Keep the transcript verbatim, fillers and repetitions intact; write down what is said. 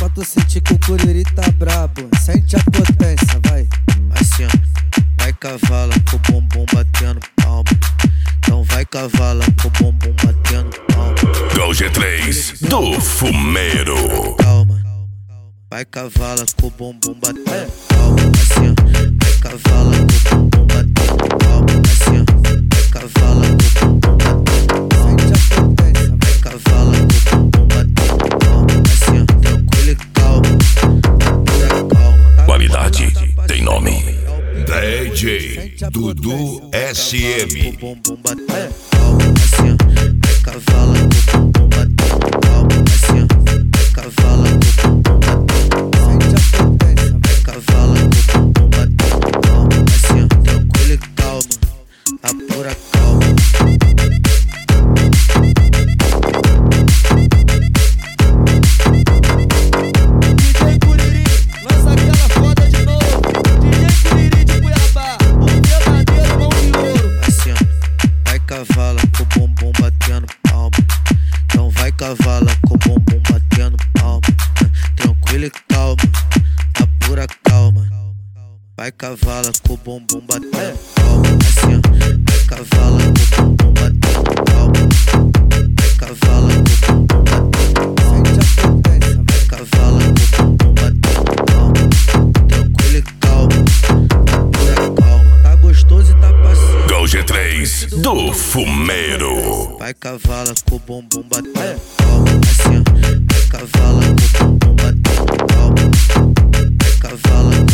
pra tu sentir que o curiri tá brabo. Sente a potência, vai. Assim, ó, vai cavala com o bumbum batendo palma. Então vai cavala com o bumbum batendo palma. Go G três do Fumeiro. Calma, vai cavala com o bumbum batendo palma. Assim, ó, vai cavala com o bumbum batendo palma. Assim, ó, vai cavala com o bumbum batendo palma. Sente a potência, Vai cavala com o bumbum batendo palma. Assim, ó, tranquilo e calma, pura calma. Qualidade tem nome. D J Dudu S M. Com o bumbum batendo palma. Assim, ó, vai cavala com o bumbum batendo palma. Assim, ó, vai cavala com o bumbum batendo palma. sente a potência, Vai cavala com o bumbum batendo palma. Assim, ó, tranquilo e calma, a pura calma. D J Curiri, lança aquela foda de novo. D J Curiri de Cuiabá, o verdadeiro mão de ouro. Assim, ó, vai cavala com o bumbum batendo palma. Então vai cavala com o bumbum batendo palma. Tranquilo e calma, a pura calma. Vai cavala com o bumbum batendo palma. Assim, ó, vai cavala com o bumbum batendo palma. Vai cavala com o bumbum batendo palma. Sente a potência, Vai cavala com o bumbum batendo palma. Tranquilo e calma, a pura calma. Tá gostoso e tá passeio. Go G três do Fumeiro. Vai cavala com o bumbum batendo palma. Assim, ó, vai cavala com o bumbum batendo palma. Vai cavala com